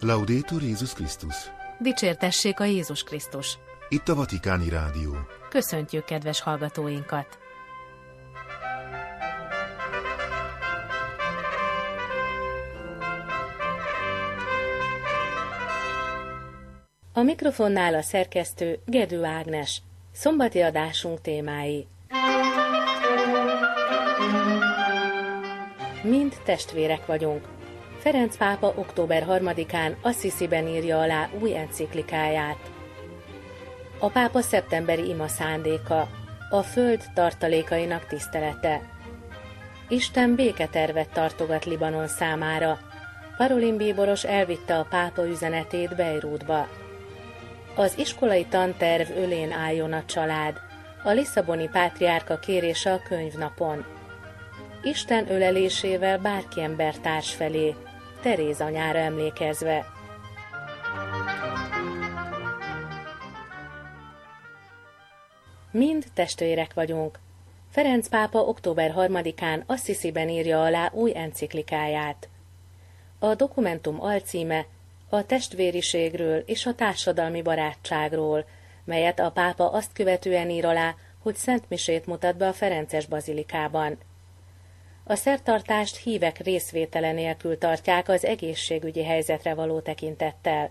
Laudetur Jézus Krisztus! Dicsértessék a Jézus Krisztus! Itt a Vatikáni Rádió. Köszöntjük kedves hallgatóinkat! A mikrofonnál a szerkesztő Gedő Ágnes. Szombati adásunk témái. Mind testvérek vagyunk. Ferenc pápa október 3-án Assisiben írja alá új enciklikáját. A pápa szeptemberi ima szándéka, a föld tartalékainak tisztelete. Isten béketervet tartogat Libanon számára. Parolin bíboros elvitte a pápa üzenetét Beirutba. Az iskolai tanterv ölén álljon a család. A lisszaboni pátriárka kérése a könyvnapon. Isten ölelésével bárki embertárs felé, Teréz anyára emlékezve. Mind testvérek vagyunk. Ferenc pápa október 3-án Assisiben írja alá új enciklikáját. A dokumentum alcíme a testvériségről és a társadalmi barátságról, melyet a pápa azt követően ír alá, hogy szentmisét mutat be a Ferences bazilikában. A szertartást hívek részvétele nélkül tartják az egészségügyi helyzetre való tekintettel.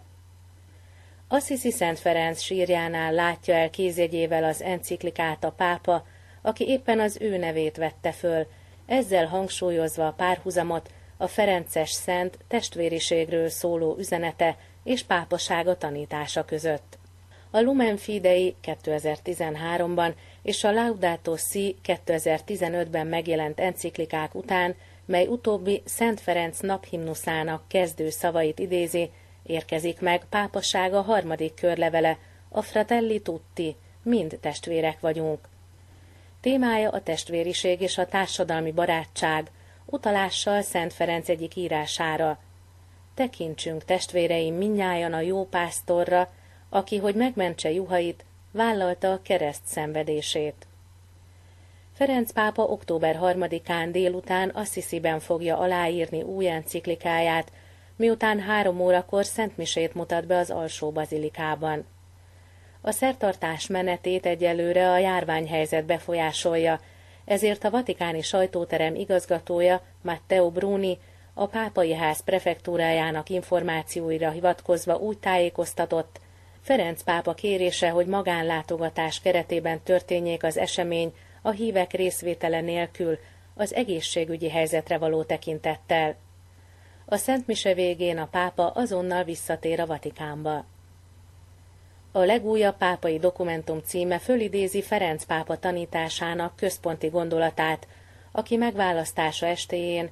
Assisi Szent Ferenc sírjánál látja el kézjegyével az enciklikát a pápa, aki éppen az ő nevét vette föl, ezzel hangsúlyozva a párhuzamot a ferences szent testvériségről szóló üzenete és pápasága tanítása között. A Lumen Fidei 2013-ban és a Laudato Si 2015-ben megjelent enciklikák után, mely utóbbi Szent Ferenc naphimnuszának kezdő szavait idézi, érkezik meg pápasága harmadik körlevele, a Fratelli Tutti, mind testvérek vagyunk. Témája a testvériség és a társadalmi barátság, utalással Szent Ferenc egyik írására. Tekintsünk testvéreim mindnyájan a jó pásztorra, aki, hogy megmentse juhait, vállalta a kereszt szenvedését. Ferenc pápa október 3-án délután Assisiben fogja aláírni új enciklikáját, miután 3 órakor szentmisét mutat be az alsó bazilikában. A szertartás menetét egyelőre a járványhelyzet befolyásolja, ezért a vatikáni sajtóterem igazgatója, Matteo Bruni, a pápai ház prefektúrájának információira hivatkozva úgy tájékoztatott, Ferenc pápa kérése, hogy magánlátogatás keretében történjék az esemény a hívek részvétele nélkül, az egészségügyi helyzetre való tekintettel. A szentmise végén a pápa azonnal visszatér a Vatikánba. A legújabb pápai dokumentum címe fölidézi Ferenc pápa tanításának központi gondolatát, aki megválasztása estéjén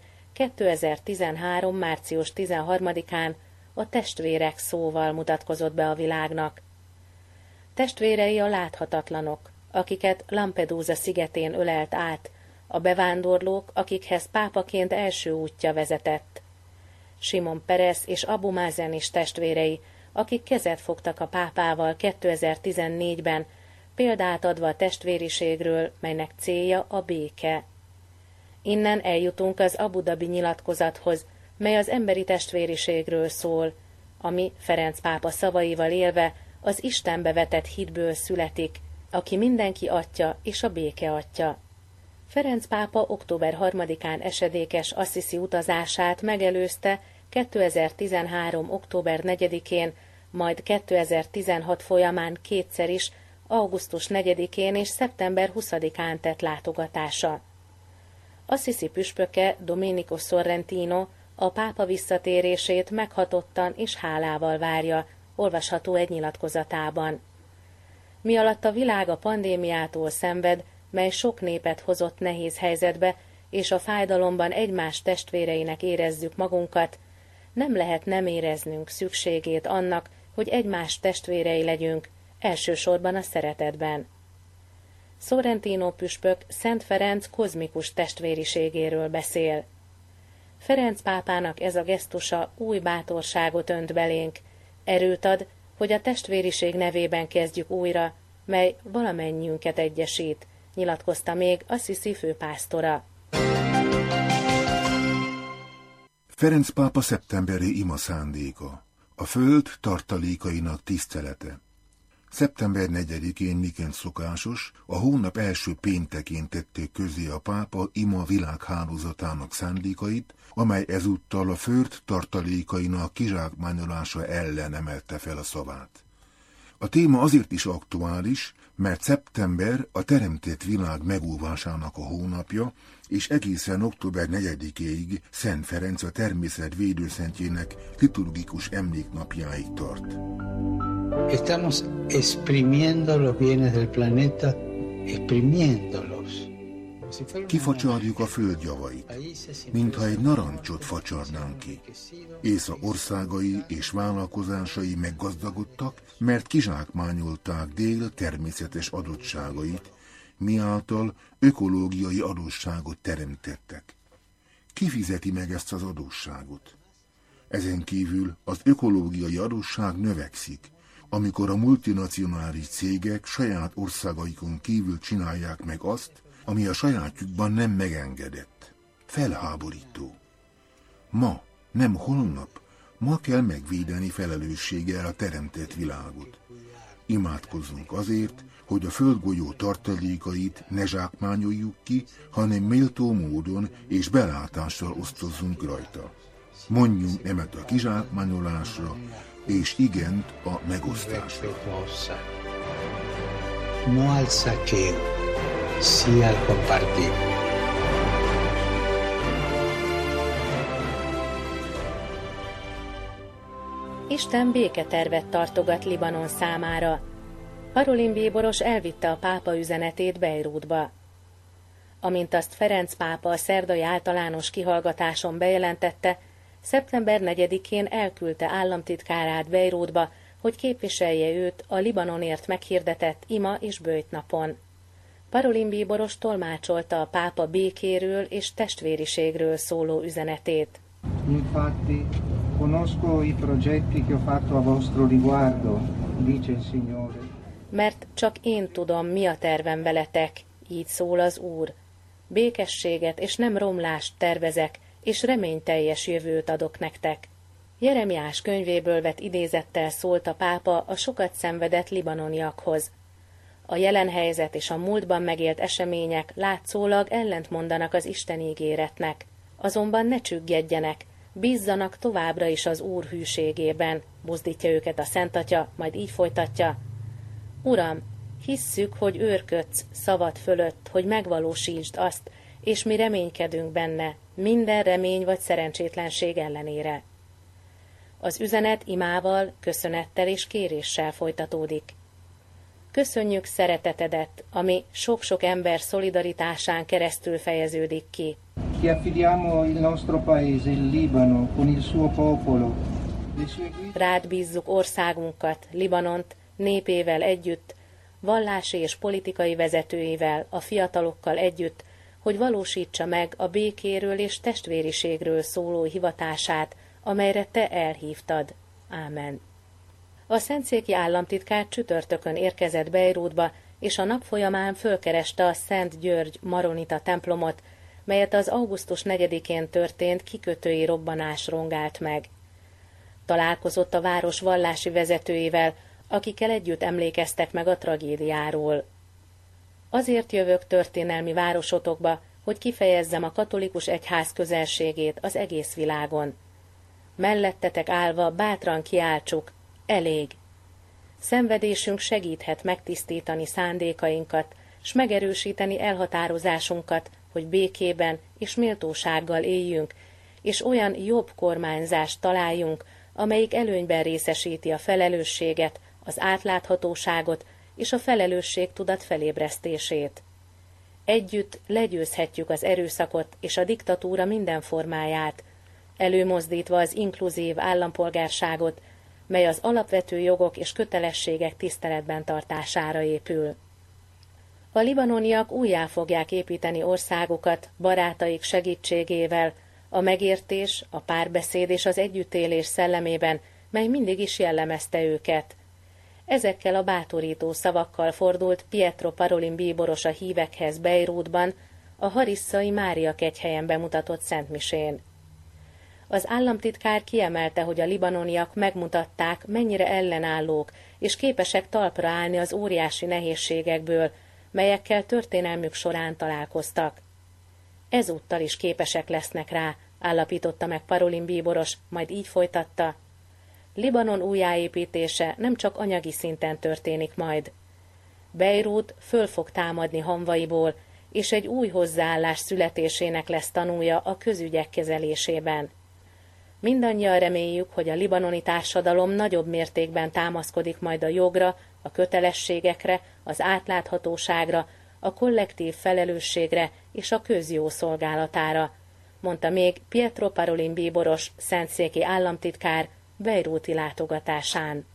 2013. március 13-án a testvérek szóval mutatkozott be a világnak. Testvérei a láthatatlanok, akiket Lampedusa szigetén ölelt át, a bevándorlók, akikhez pápaként első útja vezetett. Simon Peres és Abu Mazen is testvérei, akik kezet fogtak a pápával 2014-ben, példát adva a testvériségről, melynek célja a béke. Innen eljutunk az Abu Dhabi nyilatkozathoz, mely az emberi testvériségről szól, ami Ferenc pápa szavaival élve az Istenbe vetett hitből születik, aki mindenki atya és a béke atya. Ferenc pápa október 3-án esedékes Assisi utazását megelőzte 2013. október 4-én, majd 2016 folyamán kétszer is, augusztus 4-én és szeptember 20-án tett látogatása. Assisi püspöke Domenico Sorrentino a pápa visszatérését meghatottan és hálával várja, olvasható egy nyilatkozatában. Mi alatt a világ a pandémiától szenved, mely sok népet hozott nehéz helyzetbe, és a fájdalomban egymás testvéreinek érezzük magunkat, nem lehet nem éreznünk szükségét annak, hogy egymás testvérei legyünk, elsősorban a szeretetben. Sorrentino püspök Szent Ferenc kozmikus testvériségéről beszél. Ferenc pápának ez a gesztusa új bátorságot önt belénk, erőt ad, hogy a testvériség nevében kezdjük újra, mely valamennyiünket egyesít, nyilatkozta még Assisi főpásztora. Ferenc pápa szeptemberi ima szándéka, A föld tartalékainak tisztelete. Szeptember 4-én, miként szokásos, a hónap első péntekén tették közé a pápa ima világhálózatának szándékait, amely ezúttal a föld tartalékainak kizsákmányolása ellen emelte fel a szavát. A téma azért is aktuális, mert szeptember a teremtett világ megóvásának a hónapja, és egészen október 4-éig Szent Ferenc a természet védőszentjének liturgikus emléknapjáig tart. Estamos exprimiendo los bienes del planeta, exprimiéndolos. Kifacsarjuk a föld javait, mintha egy narancsot facsarnánk ki. Észa országai és vállalkozásai meggazdagodtak, mert kizsákmányolták dél természetes adottságait, miáltal ökológiai adósságot teremtettek. Ki fizeti meg ezt az adósságot? Ezen kívül az ökológiai adósság növekszik, amikor a multinacionális cégek saját országaikon kívül csinálják meg azt, ami a sajátjukban nem megengedett. Felháborító. Ma, nem holnap, ma kell megvédeni felelősséggel a teremtett világot. Imádkozzunk azért, hogy a földgolyó tartalékait ne zsákmányoljuk ki, hanem méltó módon és belátással osztozzunk rajta. Mondjunk nemet a kizsákmányolásra, és igent a megosztásra. No al saqueo, sí al compartir. Isten béketervet tartogat Libanon számára. Parolin bíboros elvitte a pápa üzenetét Beirutba. Amint azt Ferenc pápa a szerdai általános kihallgatáson bejelentette, szeptember 4-én elküldte államtitkárát Beirutba, hogy képviselje őt a Libanonért meghirdetett ima és böjtnapon. Parolin bíboros tolmácsolta a pápa békéről és testvériségről szóló üzenetét. Infatti, conosco i progetti che ho fatto a vostro riguardo, dice il Signore. Mert csak én tudom, mi a tervem veletek, így szól az Úr. Békességet és nem romlást tervezek, és reményteljes jövőt adok nektek. Jeremiás könyvéből vett idézettel szólt a pápa a sokat szenvedett libanoniakhoz. A jelen helyzet és a múltban megélt események látszólag ellentmondanak az Isten ígéretnek. Azonban ne csüggedjenek, bízzanak továbbra is az Úr hűségében, buzdítja őket a Szent Atya, majd így folytatja. Uram, hisszük, hogy őrködsz szavad fölött, hogy megvalósítsd azt, és mi reménykedünk benne, minden remény vagy szerencsétlenség ellenére. Az üzenet imával, köszönettel és kéréssel folytatódik. Köszönjük szeretetedet, ami sok-sok ember szolidaritásán keresztül fejeződik ki. Ti affidiamo il nostro paese, il Libano, con il suo popolo. Rád bízzuk országunkat, Libanont, népével együtt, vallási és politikai vezetőivel, a fiatalokkal együtt, hogy valósítsa meg a békéről és testvériségről szóló hivatását, amelyre te elhívtad. Ámen. A szentszéki államtitkár csütörtökön érkezett Beirutba, és a nap folyamán fölkereste a Szent György maronita templomot, melyet az augusztus 4-én történt kikötői robbanás rongált meg. Találkozott a város vallási vezetőivel, akikkel együtt emlékeztek meg a tragédiáról. Azért jövök történelmi városotokba, hogy kifejezzem a katolikus egyház közelségét az egész világon. Mellettetek állva bátran kiáltsuk, elég. Szenvedésünk segíthet megtisztítani szándékainkat, s megerősíteni elhatározásunkat, hogy békében és méltósággal éljünk, és olyan jobb kormányzást találjunk, amelyik előnyben részesíti a felelősséget, az átláthatóságot és a felelősségtudat felébresztését. Együtt legyőzhetjük az erőszakot és a diktatúra minden formáját, előmozdítva az inkluzív állampolgárságot, mely az alapvető jogok és kötelességek tiszteletben tartására épül. A libanoniak újjá fogják építeni országukat barátaik segítségével, a megértés, a párbeszéd és az együttélés szellemében, mely mindig is jellemezte őket. Ezekkel a bátorító szavakkal fordult Pietro Parolin bíboros a hívekhez Beirutban, a Harisszai Mária kegyhelyen bemutatott szentmisén. Az államtitkár kiemelte, hogy a libanoniak megmutatták, mennyire ellenállók és képesek talpra állni az óriási nehézségekből, melyekkel történelmük során találkoztak. Ezúttal is képesek lesznek rá, állapította meg Parolin bíboros, majd így folytatta. Libanon újjáépítése nem csak anyagi szinten történik majd. Beirut föl fog támadni hamvaiból, és egy új hozzáállás születésének lesz tanúja a közügyek kezelésében. Mindannyian reméljük, hogy a libanoni társadalom nagyobb mértékben támaszkodik majd a jogra, a kötelességekre, az átláthatóságra, a kollektív felelősségre és a közjó szolgálatára, mondta még Pietro Parolin bíboros, szentszéki államtitkár beiruti látogatásán.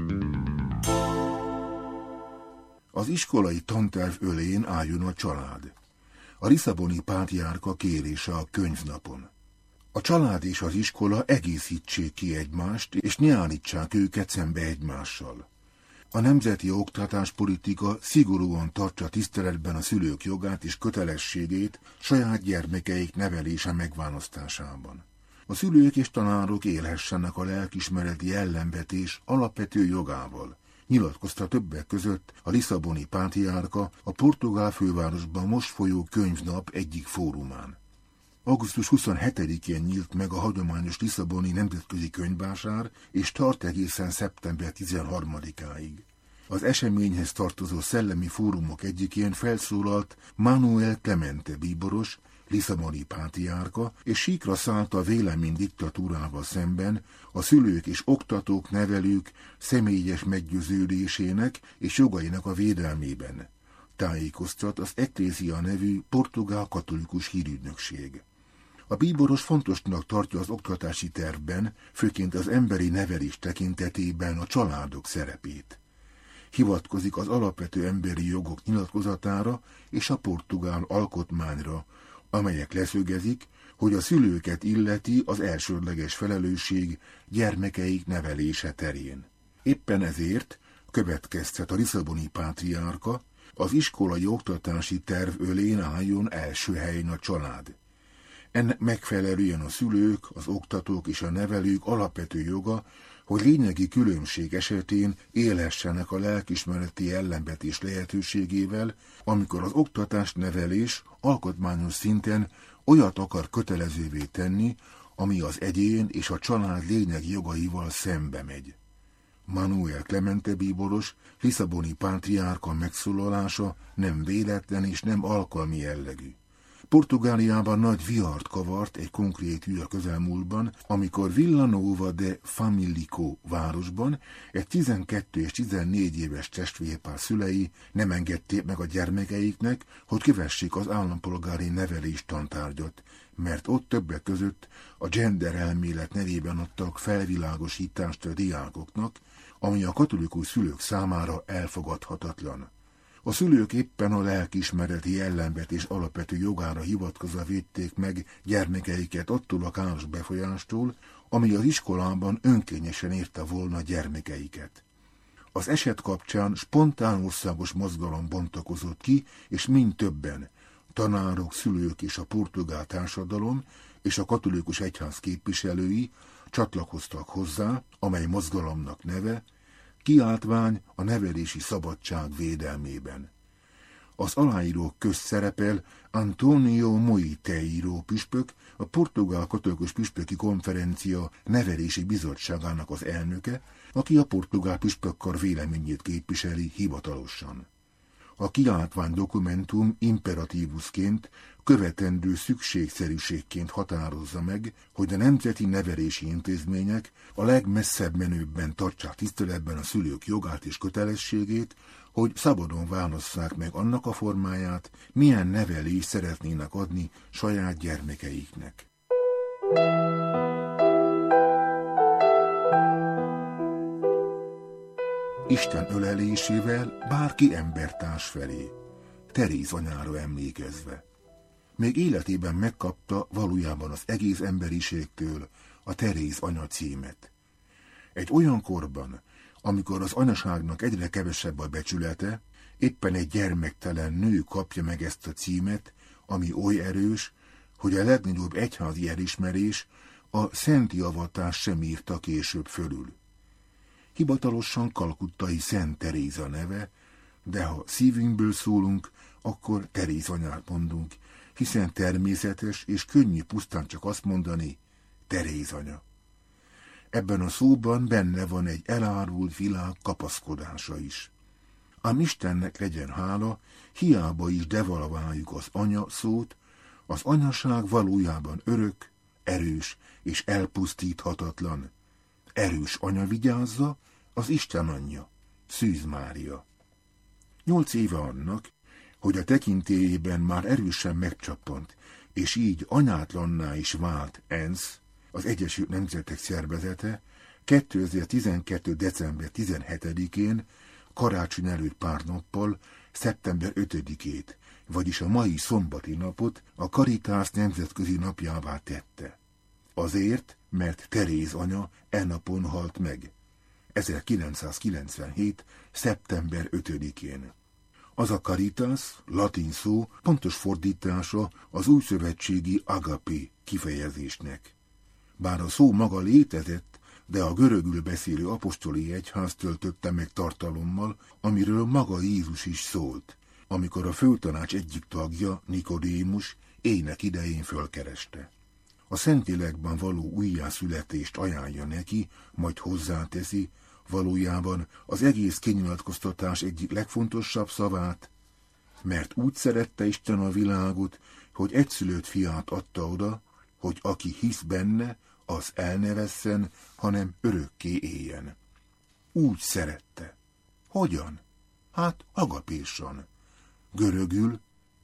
Az iskolai tanterv ölén álljon a család. A lisszaboni pátriárka kérése a könyvnapon. A család és az iskola egészítsék ki egymást, és ne állítsák őket szembe egymással. A nemzeti oktatáspolitika szigorúan tartsa tiszteletben a szülők jogát és kötelességét saját gyermekeik nevelése megválasztásában. A szülők és tanárok élhessenek a lelkismereti ellenvetés alapvető jogával, nyilatkozta többek között a lisszaboni pátriárka a portugál fővárosban most folyó könyvnap egyik fórumán. Augusztus 27-én nyílt meg a hagyományos lisszaboni nemzetközi könyvvásár, és tart egészen szeptember 13-áig. Az eseményhez tartozó szellemi fórumok egyikén felszólalt Manuel Clemente bíboros, lisszaboni pátriárka, és síkra szállt a vélemény diktatúrával szemben a szülők és oktatók, nevelők személyes meggyőződésének és jogainak a védelmében. Tájékoztat az Ecclesia nevű portugál katolikus hírügynökség. A bíboros fontosnak tartja az oktatási tervben, főként az emberi nevelés tekintetében a családok szerepét. Hivatkozik az alapvető emberi jogok nyilatkozatára és a portugál alkotmányra, amelyek leszögezik, hogy a szülőket illeti az elsődleges felelősség gyermekeik nevelése terén. Éppen ezért következtet a lisszaboni pátriárka, az iskolai oktatási terv ölén álljon első helyen a család. Ennek megfelelően a szülők, az oktatók és a nevelők alapvető joga, hogy lényegi különbség esetén élhessenek a lelkismereti ellenvetés lehetőségével, amikor az oktatás-nevelés alkotmányos szinten olyat akar kötelezővé tenni, ami az egyén és a család lényegi jogaival szembe megy. Manuel Clemente bíboros, lisszaboni pátriárka megszólalása nem véletlen és nem alkalmi jellegű. Portugáliában nagy vihart kavart egy konkrét ügy a közelmúltban, amikor Villanova de Famalicão városban egy 12 és 14 éves testvérpár szülei nem engedték meg a gyermekeiknek, hogy kövessék az állampolgári nevelés tantárgyat, mert ott többek között a gender elmélet nevében adtak felvilágosítást a diákoknak, ami a katolikus szülők számára elfogadhatatlan. A szülők éppen a lelkiismereti ellenvetés alapvető jogára hivatkozva védték meg gyermekeiket attól a káros befolyástól, ami az iskolában önkényesen érte volna gyermekeiket. Az eset kapcsán spontán országos mozgalom bontakozott ki, és mind többen, tanárok, szülők és a portugál társadalom és a katolikus egyház képviselői csatlakoztak hozzá, amely mozgalomnak neve Kiáltvány a nevelési szabadság védelmében. Az aláírók közt szerepel António Moiteiro püspök, a portugál katolikus püspöki konferencia nevelési bizottságának az elnöke, aki a portugál püspökkar véleményét képviseli hivatalosan. A kiáltvány dokumentum imperatívusként, követendő szükségszerűségként határozza meg, hogy a nemzeti nevelési intézmények a legmesszebb menőbben tartsák tiszteletben a szülők jogát és kötelességét, hogy szabadon válasszák meg annak a formáját, milyen nevelést szeretnének adni saját gyermekeiknek. Isten ölelésével bárki embertárs felé, Teréz anyára emlékezve. Még életében megkapta valójában az egész emberiségtől a Teréz anya címet. Egy olyan korban, amikor az anyaságnak egyre kevesebb a becsülete, éppen egy gyermektelen nő kapja meg ezt a címet, ami oly erős, hogy a legnagyobb egyházi elismerés a szenti avatást sem írta később fölül. Hivatalosan kalkuttai Szent Teréza neve, de ha szívünkből szólunk, akkor Teréz anyát mondunk, hiszen természetes és könnyű pusztán csak azt mondani, Teréz anya. Ebben a szóban benne van egy elárult világ kapaszkodása is. Ám Istennek legyen hála, hiába is devalváljuk az anya szót, az anyaság valójában örök, erős és elpusztíthatatlan. Erős anya vigyázza, az Isten anyja, Szűz Mária. 8 éve annak, hogy a tekintélyében már erősen megcsappant, és így anyátlanná is vált ENSZ, az Egyesült Nemzetek Szervezete 2012. december 17-én, karácsony előtt pár nappal, szeptember 5-ét, vagyis a mai szombati napot a Caritas nemzetközi napjává tette. Azért, mert Teréz anya napon halt meg, 1997. szeptember 5-én. Az a Caritas, latin szó, pontos fordítása az újszövetségi agape kifejezésnek. Bár a szó maga létezett, de a görögül beszélő apostoli egyház töltötte meg tartalommal, amiről maga Jézus is szólt, amikor a főtanács egyik tagja, Nikodémus, ének idején fölkereste. A Szentlélekben való újjászületést ajánlja neki, majd hozzáteszi, valójában az egész kinyilatkoztatás egyik legfontosabb szavát, mert úgy szerette Isten a világot, hogy egyszülött fiát adta oda, hogy aki hisz benne, az el ne vesszen, hanem örökké éljen. Úgy szerette. Hogyan? Hát agapésan. Görögül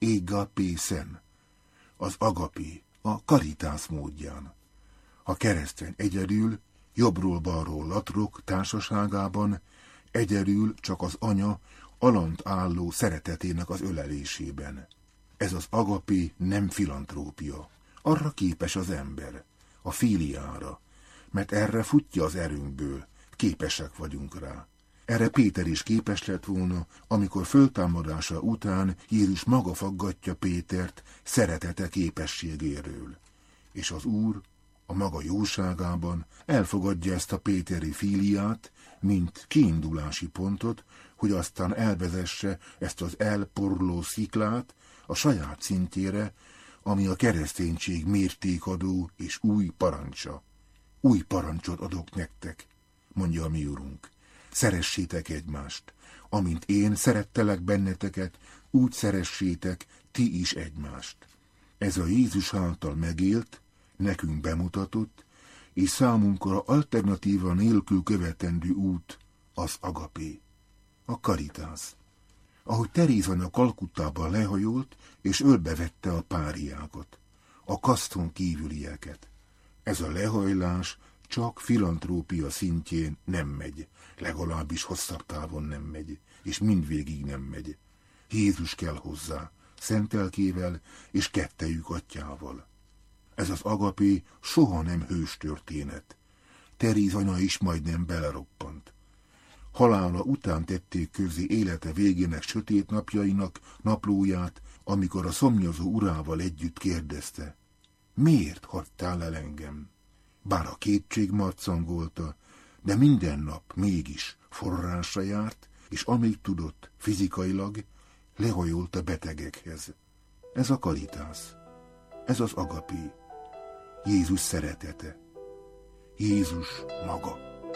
égapészen. Az agapé, a Caritas módján. A keresztény egyedül, jobbról-balról latrok társaságában, egyedül csak az anya alant álló szeretetének az ölelésében. Ez az agapé nem filantrópia. Arra képes az ember, a filiára, mert erre futja az erőnkből, képesek vagyunk rá. Erre Péter is képes lett volna, amikor föltámadása után Jézus maga faggatja Pétert szeretete képességéről. És az Úr a maga jóságában elfogadja ezt a péteri filiát, mint kiindulási pontot, hogy aztán elvezesse ezt az elporló sziklát a saját szintjére, ami a kereszténység mértékadó és új parancsa. Új parancsot adok nektek, mondja a mi Urunk. Szeressétek egymást. Amint én szerettelek benneteket, úgy szeressétek ti is egymást. Ez a Jézus által megélt, nekünk bemutatott, és számunkra alternatíva nélkül követendő út az agapé, a Caritas. Ahogy Teréz anya Kalkuttában lehajolt, és ölbevette a páriákat, a kaszton kívülieket. Ez a lehajlás csak filantrópia szintjén nem megy, legalábbis hosszabb távon nem megy, és mindvégig nem megy. Jézus kell hozzá, szent lelkével és kettejük atyával. Ez az agapé soha nem hős történet. Teréz anya is majdnem beleroppant. Halála után tették közzé élete végének sötét napjainak naplóját, amikor a szomjazó urával együtt kérdezte, miért hagytál el engem? Bár a kétség marcangolta, de minden nap mégis forrásra járt, és amíg tudott fizikailag, lehajolt a betegekhez. Ez a Caritas, ez az agapé, Jézus szeretete, Jézus maga.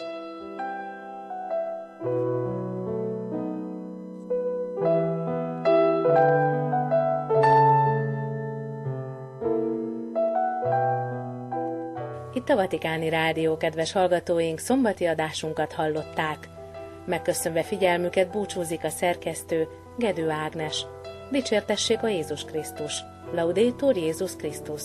Itt a Vatikáni Rádió, kedves hallgatóink, szombati adásunkat hallották. Megköszönve figyelmüket búcsúzik a szerkesztő, Gedő Ágnes. Dicsértessék a Jézus Krisztus. Laudetur Jézus Krisztus.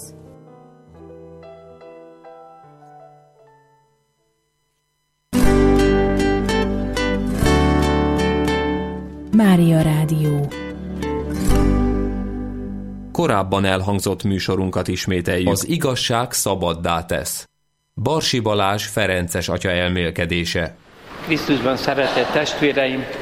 Mária Rádió. Korábban elhangzott műsorunkat ismételjük. Az igazság szabaddá tesz. Barsi Balázs ferences atya elmélkedése. Krisztusban szeretett testvéreim,